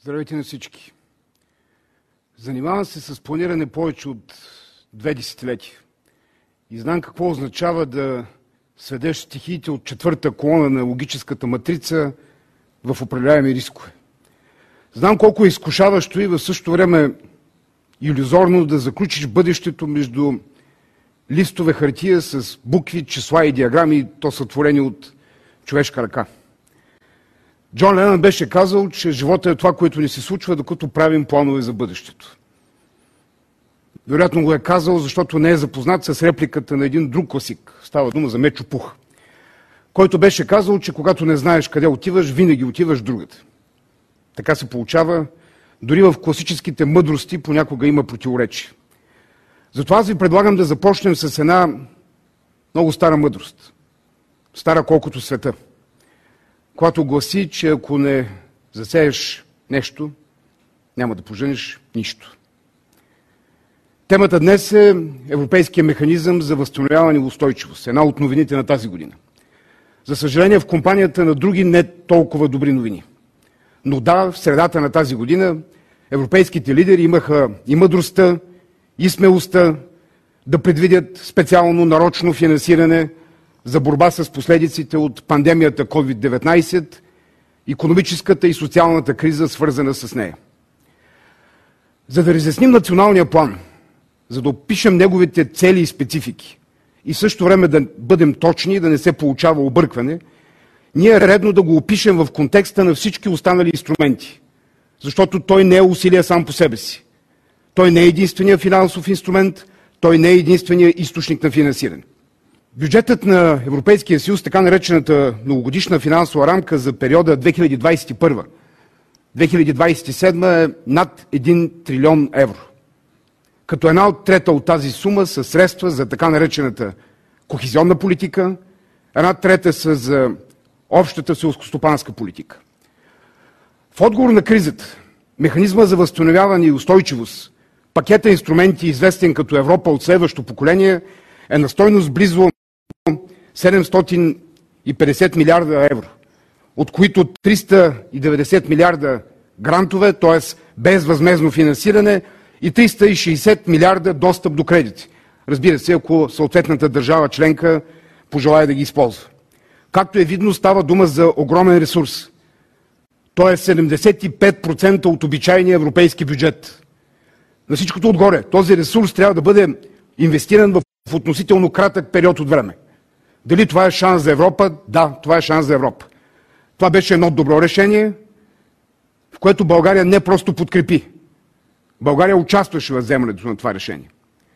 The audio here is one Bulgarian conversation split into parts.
Здравейте на всички! Занимавам се с планиране повече от 2 десетилетия и знам какво означава да сведеш стихиите от четвърта колона на логическата матрица в управляеми рискове. Знам колко е изкушаващо и в същото време илюзорно да заключиш бъдещето между листове хартия с букви, числа и диаграми, то сътворени от човешка ръка. Джон Ленън беше казал, че живота е това, което ни се случва, докато правим планове за бъдещето. Вероятно го е казал, защото не е запознат с репликата на един друг класик. Става дума за Мечо Пух, който беше казал, че когато не знаеш къде отиваш, винаги отиваш другаде. Така се получава. Дори в класическите мъдрости понякога има противоречие. Затова аз ви предлагам да започнем с една много стара мъдрост. Стара колкото света. Която гласи, че ако не засееш нещо, няма да поженеш нищо. Темата днес е Европейския механизъм за възстановяване и устойчивост. Една от новините на тази година. За съжаление, в компанията на други не толкова добри новини. Но да, в средата на тази година европейските лидери имаха и мъдростта, и смелостта да предвидят специално нарочно финансиране за борба с последиците от пандемията COVID-19, икономическата и социалната криза, свързана с нея. За да разясним националния план, за да опишем неговите цели и специфики и в същото време да бъдем точни и да не се получава объркване, ние е редно да го опишем в контекста на всички останали инструменти, защото той не е усилие сам по себе си. Той не е единствения финансов инструмент, той не е единствения източник на финансиране. Бюджетът на Европейския съюз, така наречената многогодишна финансова рамка за периода 2021-2027 е над 1 трилион евро. Като една от трета от тази сума са средства за така наречената кохезионна политика, една трета са за общата селскостопанска политика. В отговор на кризата, механизма за възстановяване и устойчивост, пакета инструменти, известен като Европа от следващо поколение, е на стойност близо 750 милиарда евро, от които 390 милиарда грантове, т.е. безвъзмездно финансиране, и 360 милиарда достъп до кредити. Разбира се, ако съответната държава членка пожелае да ги използва. Както е видно, става дума за огромен ресурс. Той е 75% от обичайния европейски бюджет. На всичкото отгоре, този ресурс трябва да бъде инвестиран в относително кратък период от време. Дали това е шанс за Европа? Да, това е шанс за Европа. Това беше едно добро решение, в което България не просто подкрепи. България участваше в вземането на това решение.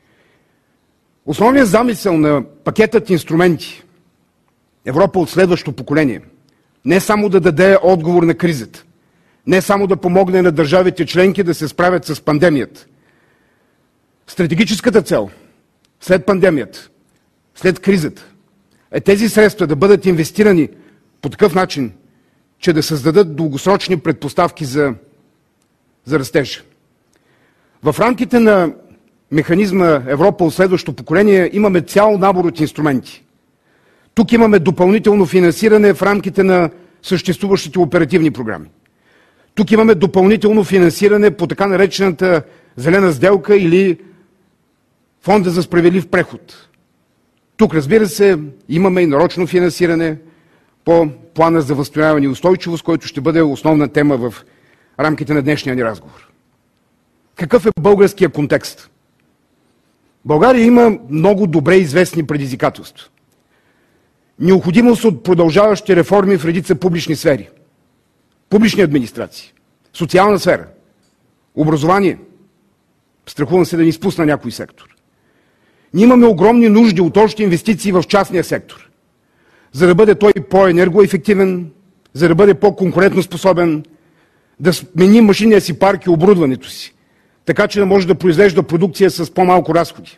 Основният замисъл на пакетът инструменти Европа от следващо поколение не само да даде отговор на кризата, не само да помогне на държавите членки да се справят с пандемията. Стратегическата цел след пандемията, след кризата, е тези средства да бъдат инвестирани по такъв начин, че да създадат дългосрочни предпоставки за растеж. В рамките на механизма Европа от следващото поколение имаме цял набор от инструменти. Тук имаме допълнително финансиране в рамките на съществуващите оперативни програми. Тук имаме допълнително финансиране по така наречената зелена сделка или Фонда за справедлив преход. Тук, разбира се, имаме и нарочно финансиране по плана за възстановяване и устойчивост, който ще бъде основна тема в рамките на днешния ни разговор. Какъв е българския контекст? България има много добре известни предизвикателства. Необходимост от продължаващи реформи в редица публични сфери. Публични администрации, социална сфера, образование. Страхувам се да ни изпусна някой сектор. Ние имаме огромни нужди от още инвестиции в частния сектор, за да бъде той по-енергоефективен, за да бъде по-конкурентно способен, да смени машинния си парк и оборудването си, така че да може да произвежда продукция с по-малко разходи.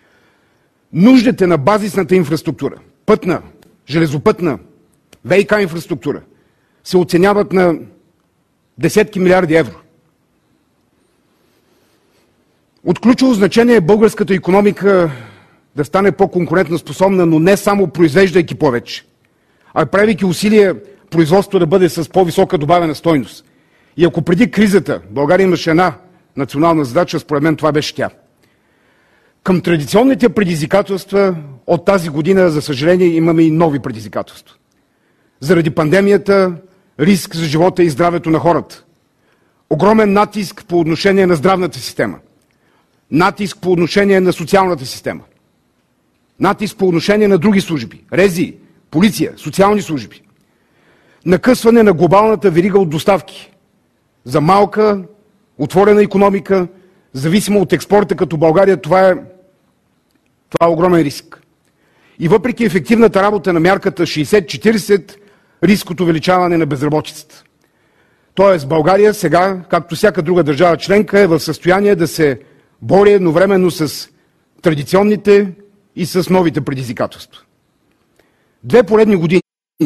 Нуждите на базисната инфраструктура, пътна, железопътна, ВиК инфраструктура, се оценяват на десетки милиарди евро. От ключово значение е българската икономика да стане по-конкурентно способна, но не само произвеждайки повече, а правейки усилия производството да бъде с по-висока добавена стойност И ако преди кризата България имаше една национална задача, според мен това беше тя. Към традиционните предизвикателства от тази година, за съжаление, имаме и нови предизвикателства. Заради пандемията, риск за живота и здравето на хората. Огромен натиск по отношение на здравната система. Натиск по отношение на социалната система. Натиск по отношение на други служби. РЗИ, полиция, социални служби. Накъсване на глобалната верига от доставки. За малка, отворена икономика, зависима от експорта като България, това е огромен риск. И въпреки ефективната работа на мярката 60-40, риск от увеличаване на безработицата. Тоест България сега, както всяка друга държава членка, е в състояние да се бори едновременно с традиционните и с новите предизвикателства. 2 поредни години,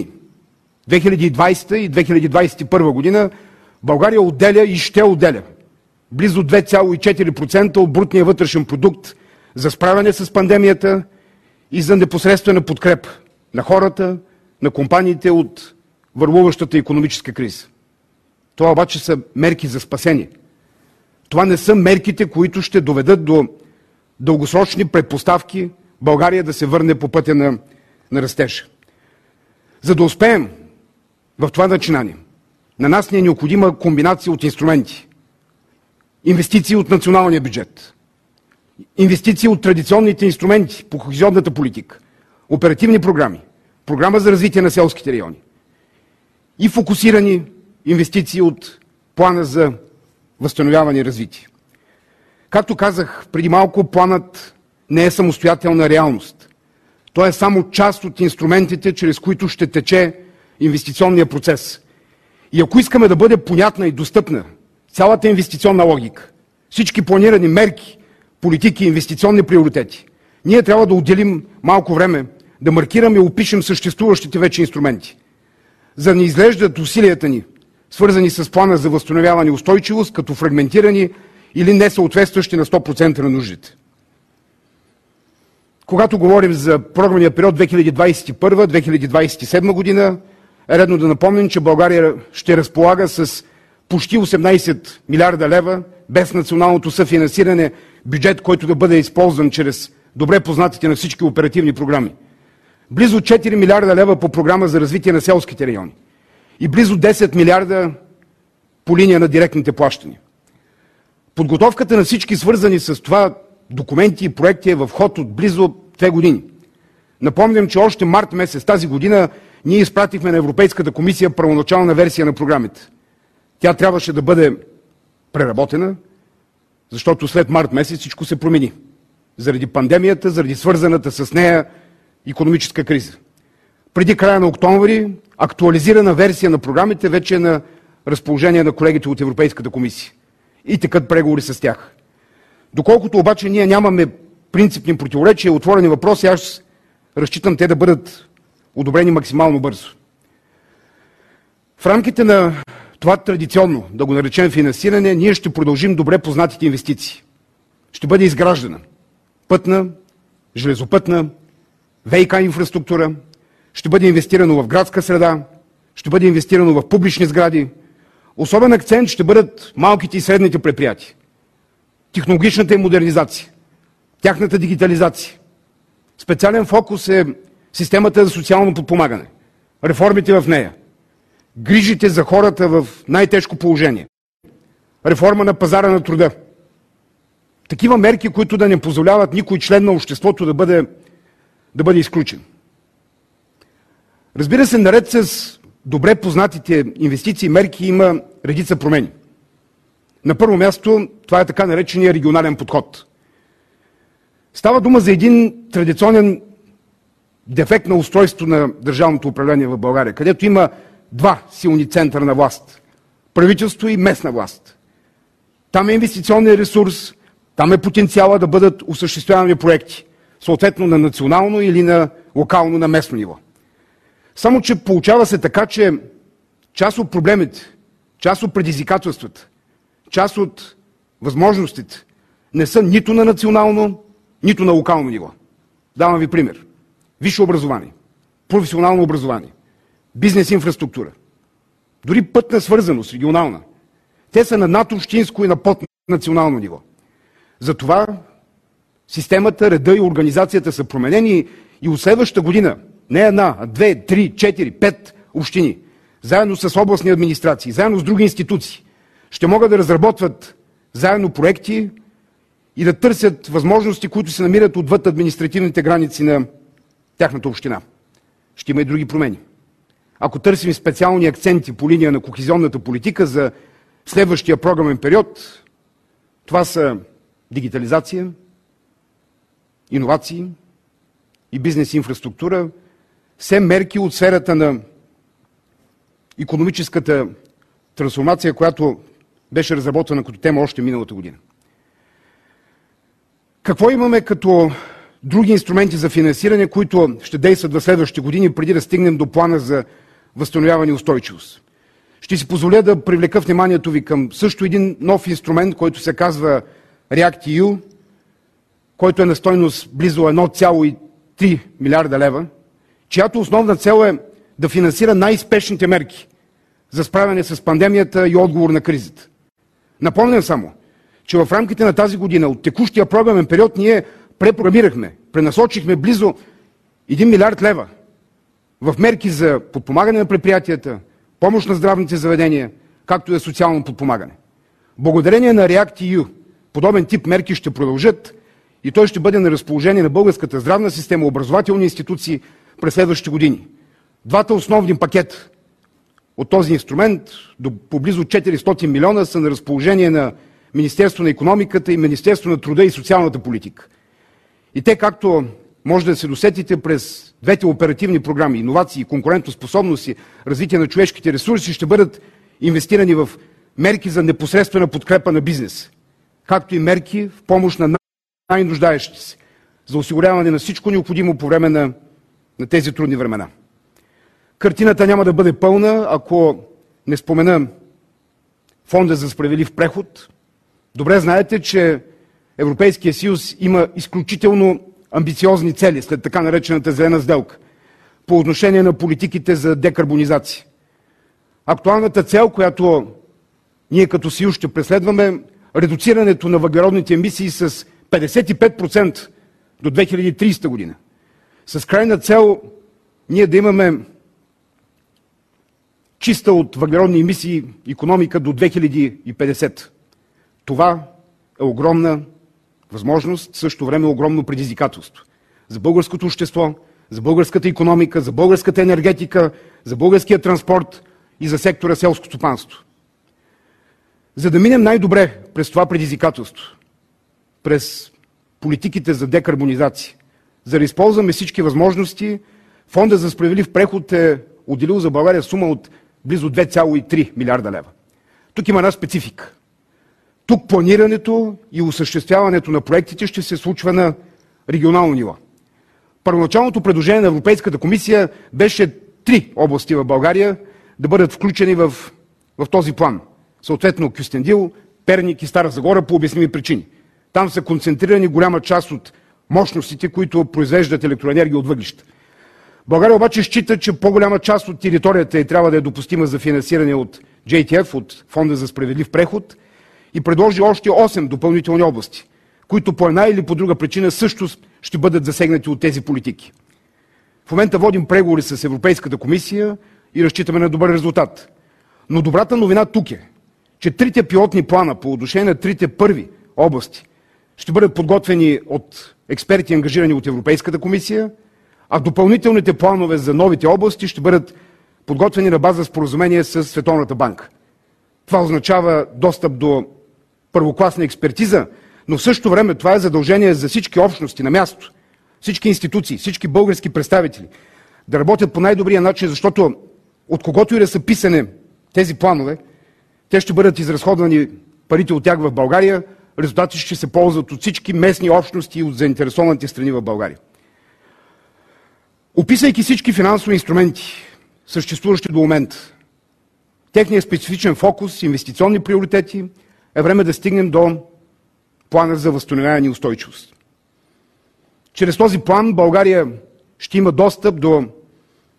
2020 и 2021 година, България отделя и ще отделя близо 2,4% от брутния вътрешен продукт за справяне с пандемията и за непосредствена подкрепа на хората, на компаниите от върлуващата икономическа криза. Това обаче са мерки за спасение. Това не са мерките, които ще доведат до дългосрочни предпоставки България да се върне по пътя на растежа. За да успеем в това начинание, на нас ни е необходима комбинация от инструменти. Инвестиции от националния бюджет, инвестиции от традиционните инструменти по кохезионната политика, оперативни програми, програма за развитие на селските райони и фокусирани инвестиции от плана за възстановяване и развитие. Както казах преди малко, планът не е самостоятелна реалност. Той е само част от инструментите, чрез които ще тече инвестиционния процес. И ако искаме да бъде понятна и достъпна цялата инвестиционна логика, всички планирани мерки, политики, инвестиционни приоритети, ние трябва да отделим малко време да маркираме и опишем съществуващите вече инструменти, за да не изглеждат усилията ни, свързани с плана за възстановяване и устойчивост, като фрагментирани или несъответстващи на 100% на нуждите. Когато говорим за програмния период 2021-2027 година, е редно да напомним, че България ще разполага с почти 18 милиарда лева, без националното съфинансиране, бюджет, който да бъде използван чрез добре познатите на всички оперативни програми. Близо 4 милиарда лева по програма за развитие на селските райони и близо 10 милиарда по линия на директните плащания. Подготовката на всички свързани с това документи и проекти е в ход от близо 2 години. Напомням, че още март месец тази година ние изпратихме на Европейската комисия първоначална версия на програмите. Тя трябваше да бъде преработена, защото след март месец всичко се промени. Заради пандемията, заради свързаната с нея икономическа криза. Преди края на октомври актуализирана версия на програмите вече е на разположение на колегите от Европейската комисия. И текат преговори с тях. Доколкото обаче ние нямаме принципни противоречия, отворени въпроси, аз разчитам те да бъдат одобрени максимално бързо. В рамките на това традиционно, да го наречем финансиране, ние ще продължим добре познатите инвестиции. Ще бъде изграждана пътна, железопътна, ВиК инфраструктура, ще бъде инвестирано в градска среда, ще бъде инвестирано в публични сгради. Особен акцент ще бъдат малките и средните предприятия. Технологичната им модернизация, тяхната дигитализация. Специален фокус е системата за социално подпомагане, реформите в нея, грижите за хората в най-тежко положение, реформа на пазара на труда. Такива мерки, които да не позволяват никой член на обществото да бъде изключен. Разбира се, наред с добре познатите инвестиции и мерки има редица промени. На първо място, това е така наречения регионален подход. Става дума за един традиционен дефект на устройство на държавното управление в България, където има два силни центъра на власт – правителство и местна власт. Там е инвестиционният ресурс, там е потенциала да бъдат осъществявани проекти, съответно на национално или на локално, на местно ниво. Само че получава се така, че част от проблемите, част от предизвикателствата, част от възможностите не са нито на национално, нито на локално ниво. Давам ви пример. Висше образование, професионално образование, бизнес инфраструктура, дори пътна свързаност, регионална, Те са на надобщинско и на поднационално ниво. Затова системата, реда и организацията са променени и от следващата година не една, а 2, 3, 4, 5 общини, заедно с областни администрации, заедно с други институции, ще могат да разработват заедно проекти и да търсят възможности, които се намират отвъд административните граници на тяхната община. Ще има и други промени. Ако търсим специални акценти по линия на кохезионната политика за следващия програмен период, това са дигитализация, иновации и бизнес инфраструктура, все мерки от сферата на икономическата трансформация, която беше разработена като тема още миналата година. Какво имаме като други инструменти за финансиране, които ще действат в следващите години, преди да стигнем до плана за възстановяване и устойчивост? Ще си позволя да привлека вниманието ви към също един нов инструмент, който се казва REACT-EU, който е на стойност близо 1,3 милиарда лева, чиято основна цел е да финансира най-спешните мерки за справяне с пандемията и отговор на кризата. Напомням само, че в рамките на тази година от текущия програмен период ние препрограмирахме, пренасочихме близо 1 милиард лева в мерки за подпомагане на предприятията, помощ на здравните заведения, както и за социално подпомагане. Благодарение на REACT-EU подобен тип мерки ще продължат и той ще бъде на разположение на българската здравна система, образователни институции през следващите години. Двата основни пакета от този инструмент до поблизо 400 милиона са на разположение на Министерство на икономиката и Министерство на труда и социалната политика. И те, както може да се досетите, през двете оперативни програми иновации, конкурентоспособност и развитие на човешките ресурси ще бъдат инвестирани в мерки за непосредствена подкрепа на бизнес, както и мерки в помощ на най-нуждаещите се, за осигуряване на всичко необходимо по време на тези трудни времена. Картината няма да бъде пълна, ако не спомена Фонда за справедлив преход. Добре знаете, че Европейския съюз има изключително амбициозни цели след така наречената зелена сделка по отношение на политиките за декарбонизация. Актуалната цел, която ние като съюз ще преследваме, редуцирането на въглеродните емисии с 55% до 2030 година. С крайна цел ние да имаме чиста от въглеродни емисии икономика до 2050. Това е огромна възможност, в същото време огромно предизвикателство за българското общество, за българската икономика, за българската енергетика, за българския транспорт и за сектора селско стопанство. За да минем най-добре през това предизвикателство, през политиките за декарбонизация, за да използваме всички възможности, Фонда за справедлив преход е отделил за България сума от близо 2,3 милиарда лева. Тук има една специфика. Тук планирането и осъществяването на проектите ще се случва на регионално ниво. Първоначалното предложение на Европейската комисия беше 3 области в България да бъдат включени в този план. Съответно Кюстендил, Перник и Стара Загора по обясними причини. Там са концентрирани голяма част от мощностите, които произвеждат електроенергия от въглища. България обаче счита, че по-голяма част от територията трябва да е допустима за финансиране от JTF, от Фонда за справедлив преход, и предложи още 8 допълнителни области, които по една или по друга причина също ще бъдат засегнати от тези политики. В момента водим преговори с Европейската комисия и разчитаме на добър резултат. Но добрата новина тук е, че 3 пилотни плана по отношение на 3 първи области ще бъдат подготвени от експерти, ангажирани от Европейската комисия, а допълнителните планове за новите области ще бъдат подготвени на база споразумение с Световната банка. Това означава достъп до първокласна експертиза, но в същото време това е задължение за всички общности на място, всички институции, всички български представители да работят по най-добрия начин, защото от когото и да са писане тези планове, те ще бъдат изразходвани парите от тях в България, резултатите ще се ползват от всички местни общности и от заинтересованите страни в България. Описайки всички финансови инструменти, съществуващи до момента, техния специфичен фокус, инвестиционни приоритети, е време да стигнем до плана за възстановяване и устойчивост. Чрез този план България ще има достъп до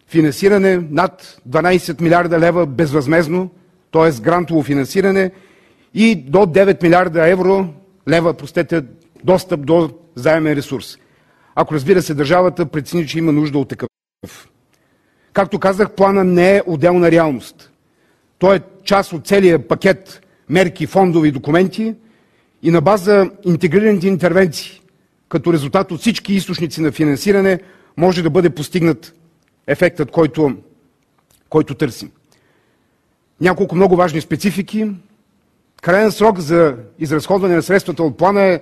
финансиране над 12 милиарда лева безвъзмездно, т.е. грантово финансиране и до 9 милиарда лева, достъп до заемен ресурс. Ако, разбира се, държавата прецени, че има нужда от такъв. Както казах, плана не е отделна реалност. Той е част от целия пакет мерки, фондови документи и на база интегрираните интервенции, като резултат от всички източници на финансиране, може да бъде постигнат ефектът, който търсим. Няколко много важни специфики. Крайен срок за изразходване на средствата от плана е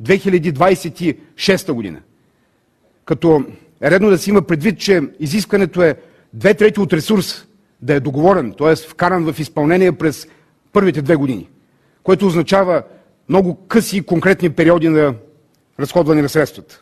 2026 година. Като е редно да се има предвид, че изискването е 2/3 от ресурс да е договорен, т.е. вкаран в изпълнение през първите 2 години, което означава много къси и конкретни периоди на разходване на средствата.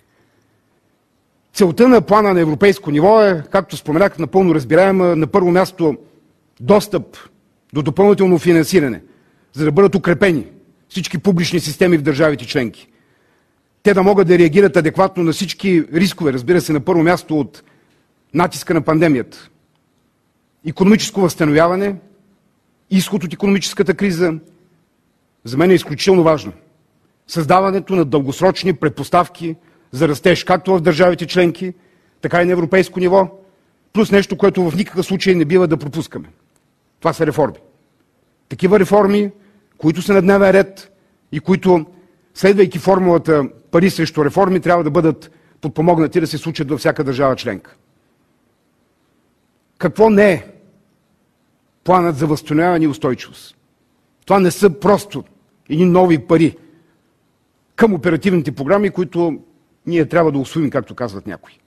Целта на плана на европейско ниво е, както споменах, напълно разбираема, на първо място достъп до допълнително финансиране, за да бъдат укрепени всички публични системи в държавите членки. Те да могат да реагират адекватно на всички рискове, разбира се, на първо място от натиска на пандемията. Икономическо възстановяване, изход от икономическата криза, за мен е изключително важно. Създаването на дългосрочни предпоставки за растеж, както в държавите членки, така и на европейско ниво, плюс нещо, което в никакъв случай не бива да пропускаме. Това са реформи. Такива реформи, които са на дневен ред и които, следвайки формулата пари срещу реформи, трябва да бъдат подпомогнати да се случат във всяка държава членка. Какво не е планът за възстановяване и устойчивост? Това не са просто едни нови пари към оперативните програми, които ние трябва да усвоим, както казват някои.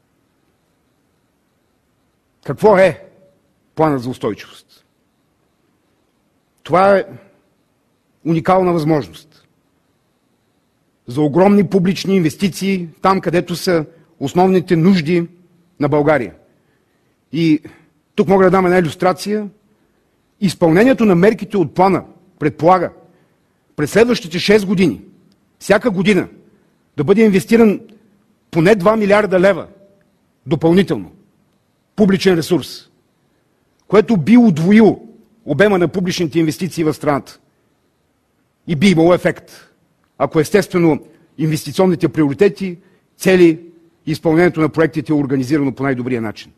Какво е планът за устойчивост? Това е уникална възможност за огромни публични инвестиции там, където са основните нужди на България. И тук мога да дам една илюстрация. Изпълнението на мерките от плана предполага през следващите 6 години, всяка година, да бъде инвестиран поне 2 милиарда лева допълнително публичен ресурс, което би удвоило обема на публичните инвестиции в страната и би имало ефект, ако естествено инвестиционните приоритети, цели и изпълнението на проектите е организирано по най-добрия начин.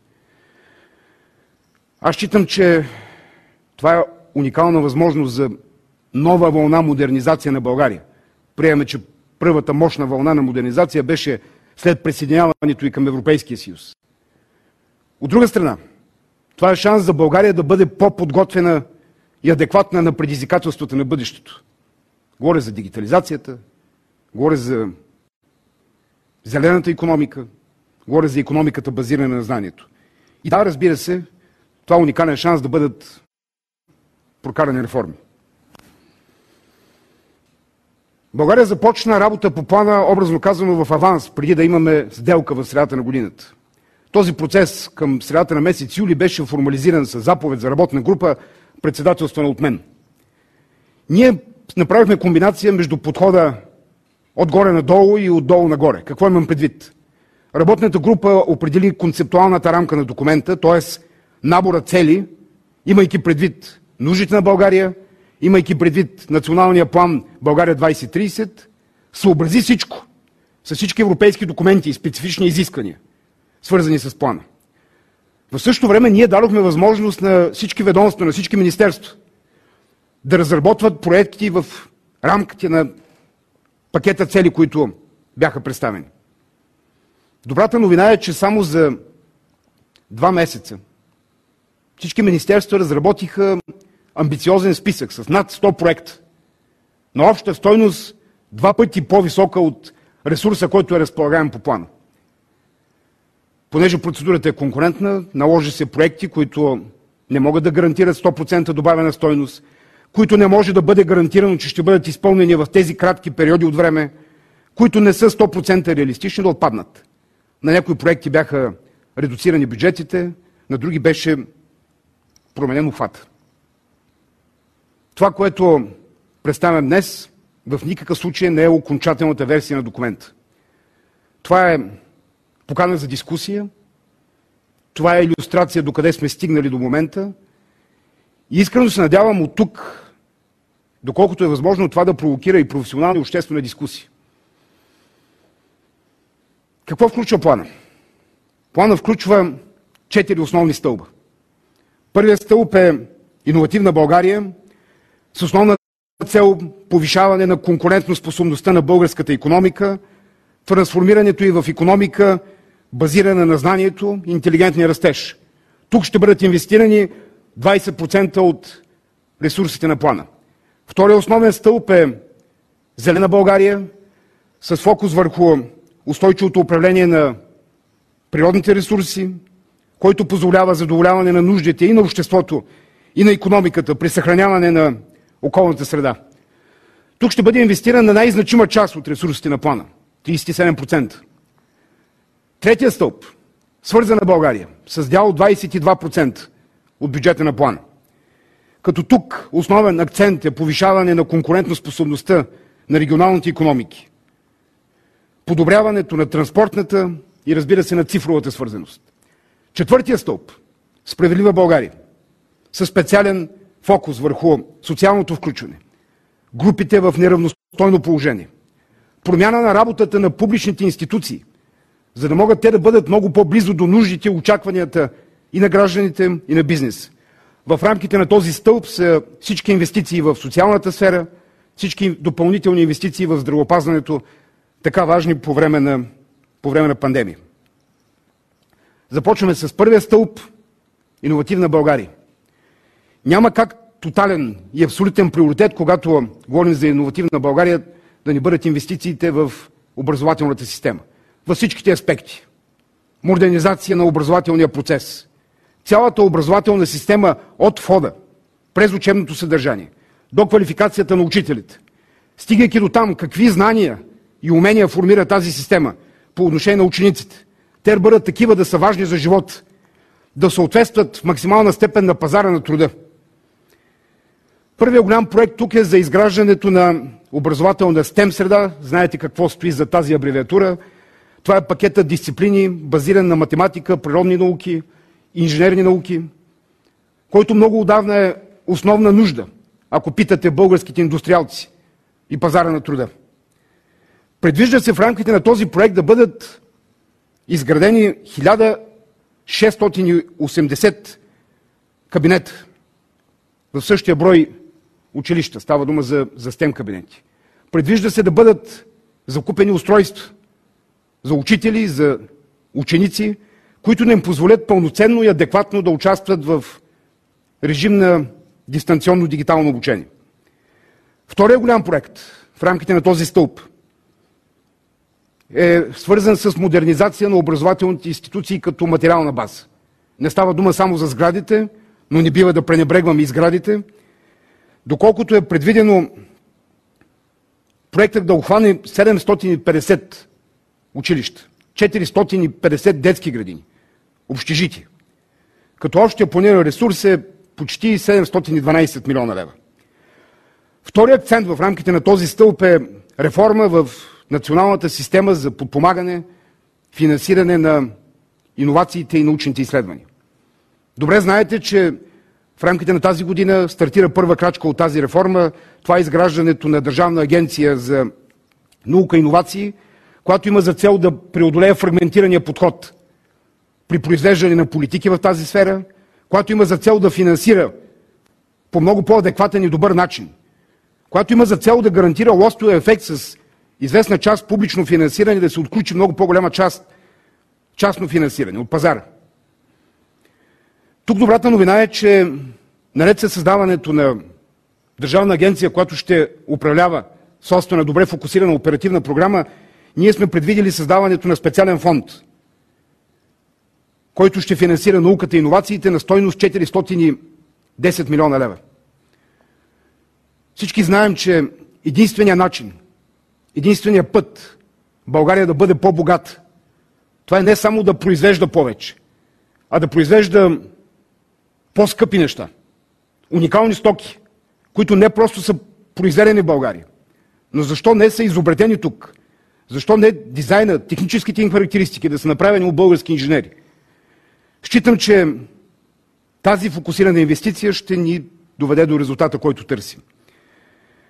Аз считам, че това е уникална възможност за нова вълна модернизация на България. Приемаме, че първата мощна вълна на модернизация беше след присъединяването и към Европейския съюз. От друга страна, това е шанс за България да бъде по-подготвена и адекватна на предизвикателствата на бъдещето. Говоря за дигитализацията, говоря за зелената икономика, говоря за икономиката базирана на знанието. И да, разбира се, това е уникален шанс да бъдат прокарани реформи. България започна работа по плана, образно казано, в аванс, преди да имаме сделка в средата на годината. Този процес към средата на месец юли беше формализиран с заповед за работна група, председателствана от мен. Ние направихме комбинация между подхода отгоре надолу и отдолу нагоре. Какво имам предвид? Работната група определи концептуалната рамка на документа, т.е. набора цели, имайки предвид нуждите на България, имайки предвид националния план България 2030, съобрази всичко с всички европейски документи и специфични изисквания, свързани с плана. В същото време ние дадохме възможност на всички ведомства, на всички министерства да разработват проекти в рамките на пакета цели, които бяха представени. Добрата новина е, че само за 2 месеца всички министерства разработиха амбициозен списък с над 100 проекта на обща стойност 2 пъти по-висока от ресурса, който е разполагаем по плана. Понеже процедурата е конкурентна, наложи се проекти, които не могат да гарантират 100% добавена стойност, които не може да бъде гарантирано, че ще бъдат изпълнени в тези кратки периоди от време, които не са 100% реалистични, да отпаднат. На някои проекти бяха редуцирани бюджетите, на други беше променен обхват. Това, което представям днес, в никакъв случай не е окончателната версия на документа. Това е покана за дискусия, това е илюстрация докъде сме стигнали до момента и искрено се надявам от тук доколкото е възможно това да провокира и професионална и обществена дискусия. Какво включва плана? Плана включва 4 основни стълба. Първият стълб е иновативна България с основна цел повишаване на конкурентоспособността на българската икономика, трансформирането й в икономика, базирана на знанието и интелигентния растеж. Тук ще бъдат инвестирани 20% от ресурсите на плана. Вторият основен стълб е зелена България с фокус върху устойчивото управление на природните ресурси, който позволява задоволяване на нуждите и на обществото, и на икономиката при съхраняване на околната среда. Тук ще бъде инвестирана най-значима част от ресурсите на плана – 37%. Третия стълб – свързана България, с дял 22% от бюджета на плана. Като тук основен акцент е повишаване на конкурентоспособността на регионалните икономики, подобряването на транспортната и, разбира се, на цифровата свързаност. Четвъртия стълб – справедлива България, със специален фокус върху социалното включване, групите в неравностойно положение, промяна на работата на публичните институции, за да могат те да бъдат много по-близо до нуждите и очакванията и на гражданите, и на бизнес. В рамките на този стълб са всички инвестиции в социалната сфера, всички допълнителни инвестиции в здравеопазването, така важни по време на пандемия. Започваме с първия стълб – иновативна България. Няма как тотален и абсолютен приоритет, когато говорим за иновативна България, да ни бъдат инвестициите в образователната система. Във всичките аспекти. Модернизация на образователния процес. Цялата образователна система от входа, през учебното съдържание, до квалификацията на учителите. Стигайки до там, какви знания и умения формира тази система по отношение на учениците. Те да бъдат такива да са важни за живот, да съответстват в максимална степен на пазара на труда. Първият голям проект тук е за изграждането на образователна STEM среда. Знаете какво стои за тази абревиатура. Това е пакетът дисциплини, базиран на математика, природни науки, инженерни науки, който много отдавна е основна нужда, ако питате българските индустриалци и пазара на труда. Предвижда се в рамките на този проект да бъдат изградени 1680 кабинета в същия брой училища. Става дума за STEM кабинети. Предвижда се да бъдат закупени устройства за учители, за ученици, които не им позволят пълноценно и адекватно да участват в режим на дистанционно дигитално обучение. Вторият голям проект в рамките на този стълб е свързан с модернизация на образователните институции като материална база. Не става дума само за сградите, но не бива да пренебрегваме и сградите. Доколкото е предвидено проектът да обхване 750 училища, 450 детски градини, общежития, като общия планиран ресурс е почти 712 милиона лева. Вторият акцент в рамките на този стълб е реформа в националната система за подпомагане, финансиране на иновациите и научните изследвания. Добре знаете, че в рамките на тази година стартира първа крачка от тази реформа. Това е изграждането на Държавна агенция за наука и иновации, която има за цел да преодолее фрагментирания подход при произвеждане на политики в тази сфера, която има за цел да финансира по много по-адекватен и добър начин, която има за цел да гарантира лостовия ефект с известна част публично финансиране, да се отключи много по-голяма част частно финансиране от пазара. Тук добрата новина е, че наред със създаването на Държавна агенция, която ще управлява собствена, добре фокусирана оперативна програма, ние сме предвидели създаването на специален фонд, който ще финансира науката и иновациите на стойност 410 милиона лева. Всички знаем, че единственият начин, единственият път България да бъде по-богата, това е не само да произвежда повече, а да произвежда по-скъпи неща, уникални стоки, които не просто са произведени в България, но защо не са изобретени тук? Защо не дизайна, техническите им характеристики да са направени от български инженери? Считам, че тази фокусирана инвестиция ще ни доведе до резултата, който търсим.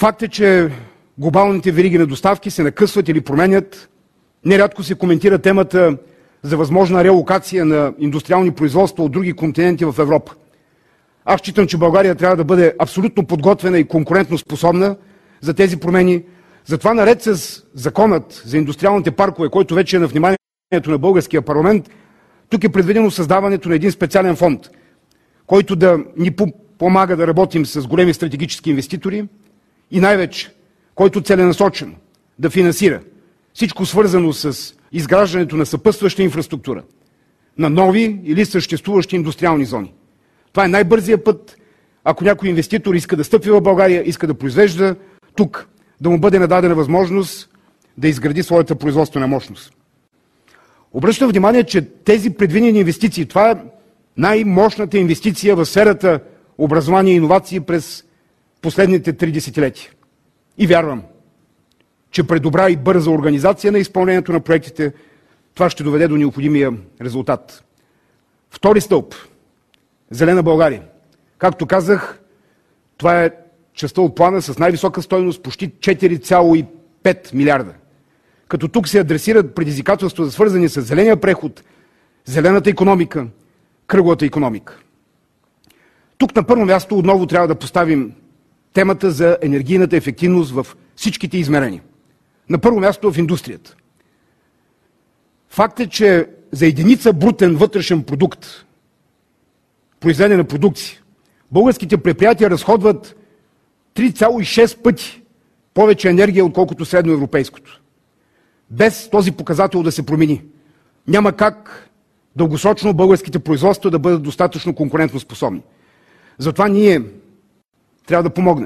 Факт е, че глобалните вериги на доставки се накъсват или променят. Нерядко се коментира темата за възможна релокация на индустриални производства от други континенти в Европа. Аз считам, че България трябва да бъде абсолютно подготвена и конкурентно способна за тези промени. Затова наред с законът за индустриалните паркове, който вече е на вниманието на българския парламент, тук е предвидено създаването на един специален фонд, който да ни помага да работим с големи стратегически инвеститори и най-вече, който целенасочено да финансира всичко свързано с изграждането на съпътстваща инфраструктура, на нови или съществуващи индустриални зони. Това е най-бързият път, ако някой инвеститор иска да стъпи в България, иска да произвежда тук, да му бъде нададена възможност да изгради своята производствена мощност. Обръщам внимание, че тези предвидени инвестиции, това е най-мощната инвестиция в сферата образование и иновации през последните 3 десетилетия. И вярвам, че при добра и бърза организация на изпълнението на проектите това ще доведе до необходимия резултат. Втори стълб – Зелена България. Както казах, това е частта от плана с най-висока стойност, почти 4,5 милиарда. Като тук се адресират предизвикателства, свързани с зеления преход, зелената икономика, кръговата икономика. Тук на първо място отново трябва да поставим темата за енергийната ефективност в всичките измерения. На първо място в индустрията. Факт е, че за единица брутен вътрешен продукт, произведение на продукция, българските предприятия разходват 3,6 пъти повече енергия, отколкото средноевропейското. Без този показател да се промени, няма как дългосрочно българските производства да бъдат достатъчно конкурентно способни. Затова ние трябва да помогнем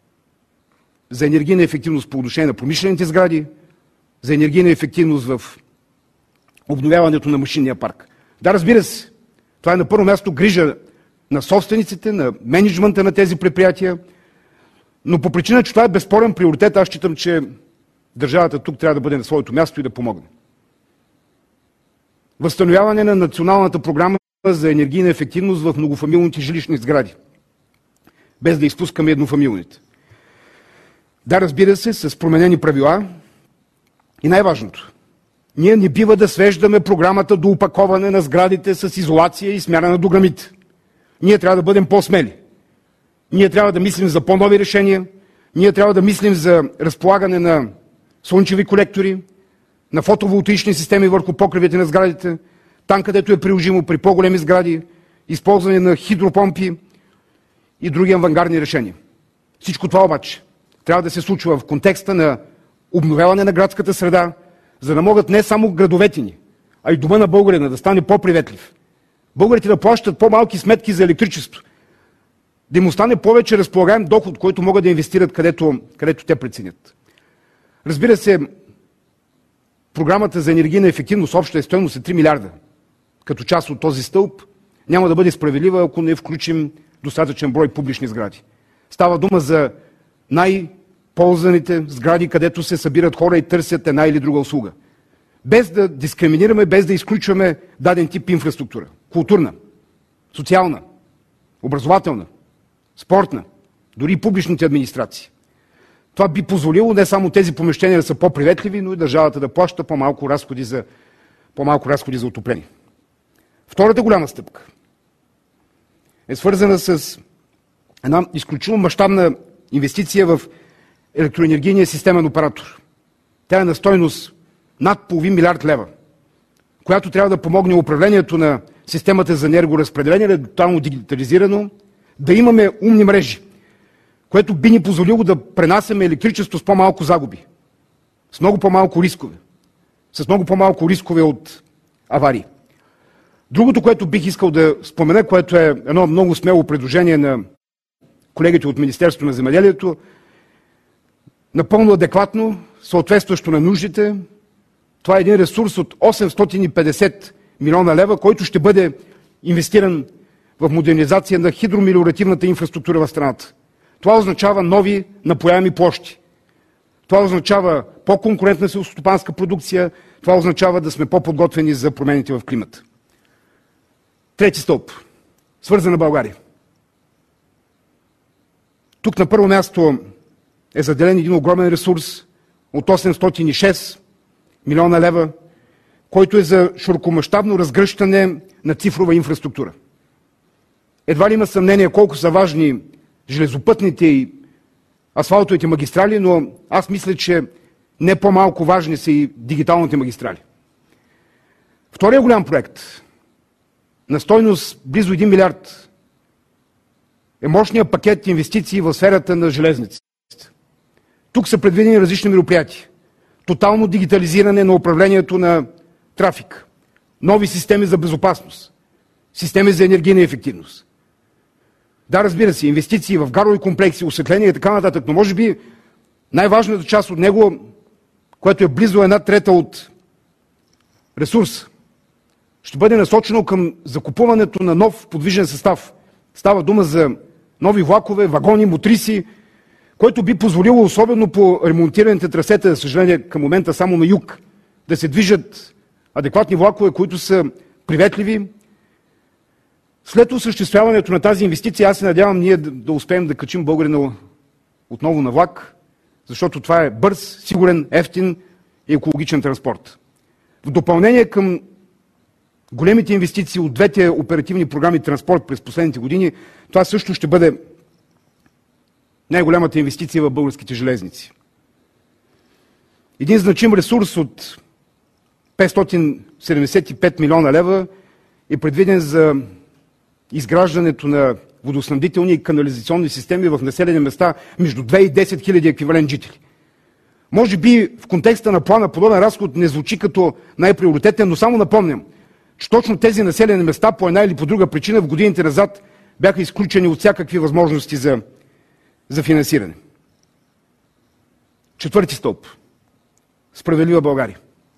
за енергийна ефективност по отношение на промишлените сгради, за енергийна ефективност в обновяването на машинния парк. Да, разбира се, това е на първо място грижа на собствениците, на мениджмънта на тези предприятия, но по причина, че това е безспорен приоритет, аз считам, че държавата тук трябва да бъде на своето място и да помогне. Възстановяване на националната програма за енергийна ефективност в многофамилните жилищни сгради, без да изпускаме еднофамилните. Да, разбира се, с променени правила и най-важното, ние не бива да свеждаме програмата до опаковане на сградите с изолация и смяна на дограмите. Ние трябва да бъдем по-смели. Ние трябва да мислим за по-нови решения, ние трябва да мислим за разполагане на слънчеви колектори, на фотоволтаични системи върху покривите на сградите, там където е приложимо при по-големи сгради, използване на хидропомпи и други авангардни решения. Всичко това обаче трябва да се случва в контекста на обновяване на градската среда, за да могат не само градовете ни, а и дома на българина да стане по-приветлив. Българите да плащат по-малки сметки за електричество, да им остане повече разполагаем доход, който могат да инвестират където те преценят. Разбира се, програмата за енергийна ефективност обща стойност е 3 милиарда. Като част от този стълб няма да бъде справедлива, ако не включим достатъчен брой публични сгради. Става дума за най-ползваните сгради, където се събират хора и търсят една или друга услуга. Без да дискриминираме, без да изключваме даден тип инфраструктура. Културна, социална, образователна, спортна, дори и публичните администрации. Това би позволило не само тези помещения да са по-приветливи, но и държавата да плаща по-малко разходи за отопление. Втората голяма стъпка е свързана с една изключително мащабна инвестиция в електроенергийния системен оператор. Тя е на стойност над половин милиард лева, която трябва да помогне управлението на системата за енергоразпределение, да е тотално дигитализирано, да имаме умни мрежи, което би ни позволило да пренасяме електричество с по-малко загуби, с много по-малко рискове от аварии. Другото, което бих искал да спомена, което е едно много смело предложение на колегите от Министерството на земеделието, напълно адекватно, съответстващо на нуждите, това е един ресурс от 850 милиона лева, който ще бъде инвестиран в модернизация на хидромелиоративната инфраструктура в страната. Това означава нови напояеми площи. Това означава по-конкурентна селскостопанска продукция. Това означава да сме по-подготвени за промените в климата. Трети стълб. Свързана България. Тук на първо място е заделен един огромен ресурс от 806 милиона лева, който е за широкомащабно разгръщане на цифрова инфраструктура. Едва ли има съмнение колко са важни железопътните и асфалтовите магистрали, но аз мисля, че не по-малко важни са и дигиталните магистрали. Втория голям проект на стойност близо 1 милиард е мощният пакет инвестиции в сферата на железниците. Тук са предвидени различни мероприятия. Тотално дигитализиране на управлението на трафик, нови системи за безопасност, системи за енергийна ефективност. Да, разбира се, инвестиции в гарови комплекси, осветление и така нататък, но може би най-важната част от него, което е близо 1/3 от ресурс, ще бъде насочено към закупуването на нов подвижен състав. Става дума за нови влакове, вагони, мотриси, който би позволило, особено по ремонтираните трасета, за съжаление към момента само на юг, да се движат адекватни влакове, които са приветливи. След осъществяването на тази инвестиция, аз се надявам ние да успеем да качим българина отново на влак, защото това е бърз, сигурен, евтин и екологичен транспорт. В допълнение към големите инвестиции от двете оперативни програми транспорт през последните години, това също ще бъде най-голямата инвестиция в българските железници. Един значим ресурс от 575 милиона лева е предвиден за изграждането на водоснабдителни и канализационни системи в населени места между 2 и 10 хиляди еквивалент жители. Може би в контекста на плана подобен разход не звучи като най-приоритетен, но само напомням, че точно тези населени места по една или по друга причина в годините назад бяха изключени от всякакви възможности за финансиране. Четвърти стълб. Справедлива България.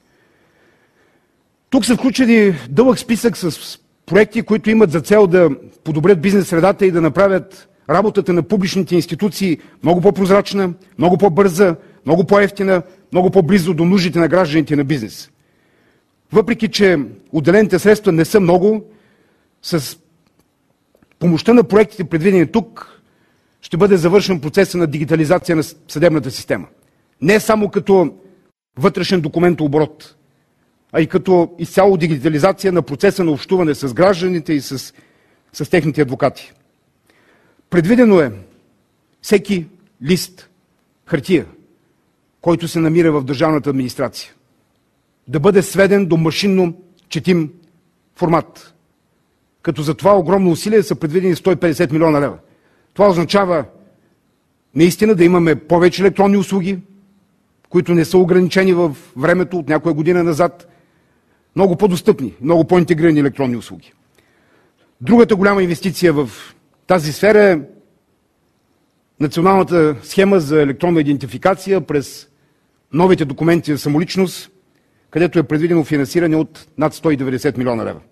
Тук са включени дълъг списък с проекти, които имат за цел да подобрят бизнес средата и да направят работата на публичните институции много по-прозрачна, много по-бърза, много по-евтина, много по-близо до нуждите на гражданите и на бизнес. Въпреки че отделените средства не са много, с помощта на проектите, предвидени тук, ще бъде завършен процесът на дигитализация на съдебната система. Не само като вътрешен документооборот, а и като изцяло дигитализация на процеса на общуване с гражданите и с техните адвокати. Предвидено е всеки лист хартия, който се намира в държавната администрация, да бъде сведен до машинно четим формат. Като за това огромно усилие са предвидени 150 милиона лева. Това означава наистина да имаме повече електронни услуги, които не са ограничени в времето от някоя година назад, много по-достъпни, много по-интегрирани електронни услуги. Другата голяма инвестиция в тази сфера е националната схема за електронна идентификация през новите документи за самоличност, където е предвидено финансиране от над 190 милиона лева.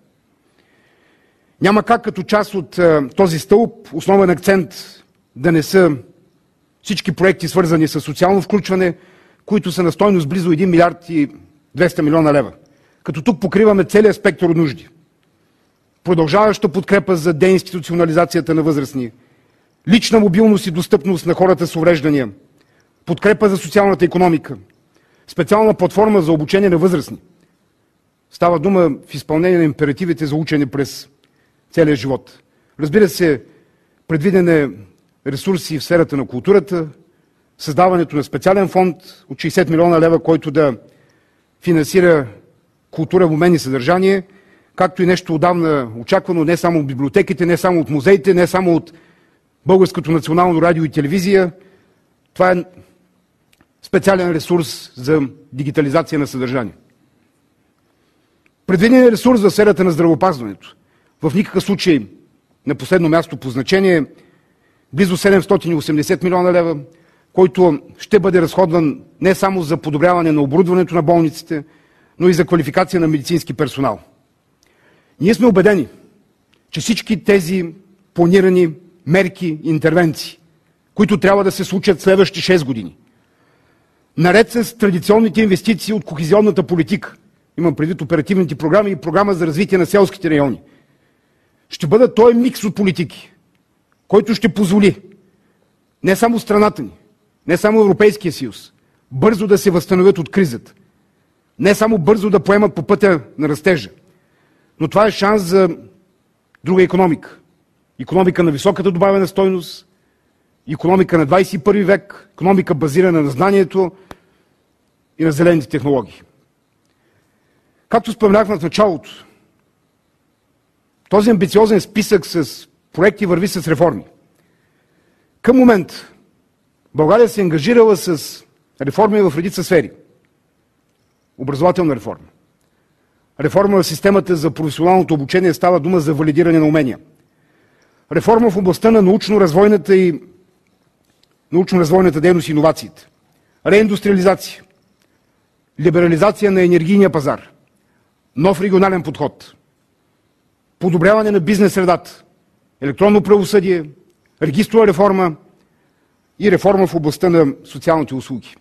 Няма как като част от този стълб основен акцент да не са всички проекти, свързани с социално включване, които са на стойност близо 1 милиард и 200 милиона лева. Като тук покриваме целият спектър от нужди. Продължаваща подкрепа за деинституционализацията на възрастни, лична мобилност и достъпност на хората с увреждания, подкрепа за социалната икономика, специална платформа за обучение на възрастни. Става дума в изпълнение на императивите за учене през целия живот. Разбира се, предвиден е ресурси в сферата на културата, създаването на специален фонд от 60 милиона лева, който да финансира култура, обмен и съдържание, както и нещо отдавна очаквано не само от библиотеките, не само от музеите, не само от Българското национално радио и телевизия. Това е специален ресурс за дигитализация на съдържание. Предвиден е ресурс в сферата на здравеопазването. В никакъв случай на последно място по значение близо 780 милиона лева, който ще бъде разходван не само за подобряване на оборудването на болниците, но и за квалификация на медицински персонал. Ние сме убедени, че всички тези планирани мерки, интервенции, които трябва да се случат следващите 6 години, наред с традиционните инвестиции от кохезионната политика, имам предвид оперативните програми и програма за развитие на селските райони, ще бъдат този микс от политики, който ще позволи не само страната ни, не само Европейския съюз, бързо да се възстановят от кризата, не само бързо да поемат по пътя на растежа, но това е шанс за друга икономика. Икономика на високата добавена стойност, икономика на 21 век, икономика базирана на знанието и на зелените технологии. Както споменахме в началото, този амбициозен списък с проекти върви с реформи. Към момент България се е ангажирала с реформи в редица сфери. Образователна реформа. Реформа в системата за професионалното обучение, става дума за валидиране на умения. Реформа в областта на научно-развойната дейност и иновациите. Реиндустриализация. Либерализация на енергийния пазар. Нов регионален подход. Подобряване на бизнес средата. Електронно правосъдие. Регистрова реформа и реформа в областта на социалните услуги.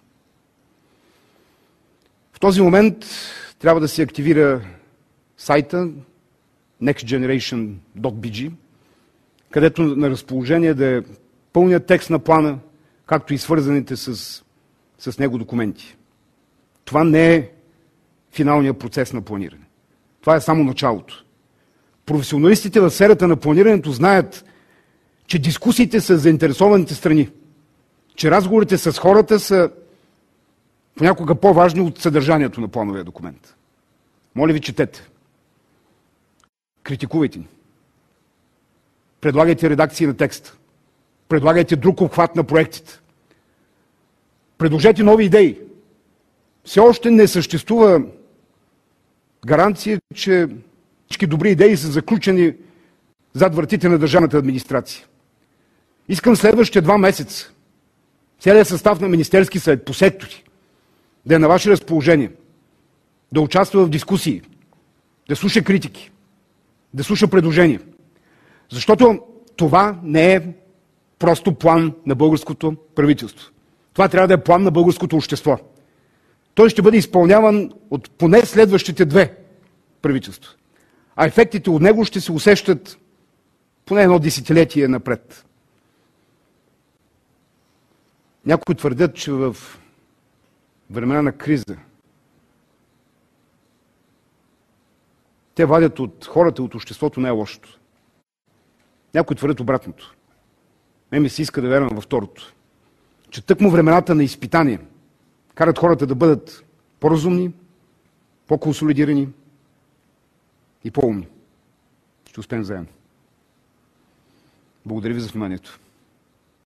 В този момент трябва да се активира сайта nextgeneration.bg, където на разположение да е пълният текст на плана, както и свързаните с него документи. Това не е финалният процес на планиране. Това е само началото. Професионалистите в сферата на планирането знаят, че дискусиите с заинтересованите страни, че разговорите с хората са понякога по-важни от съдържанието на плановия документ. Моля ви, четете. Критикувайте ни. Предлагайте редакции на текста. Предлагайте друг обхват на проектите. Предложете нови идеи. Все още не съществува гаранция, че всички добри идеи са заключени зад вратите на държавната администрация. Искам следващите 2 месеца целият състав на Министерски съвет по сектори да е на ваше разположение, да участва в дискусии, да слуша критики, да слуша предложения. Защото това не е просто план на българското правителство. Това трябва да е план на българското общество. Той ще бъде изпълняван от поне следващите 2 правителства. А ефектите от него ще се усещат поне 1 десетилетие напред. Някои твърдят, че в времена на криза те вадят от хората, от обществото най-лошото. Някои твърдят обратното. Ми се иска да вярвам във второто. Че тъкмо времената на изпитание карат хората да бъдат по-разумни, по-консолидирани и по-умни. Ще успеем заедно. Благодаря ви за вниманието.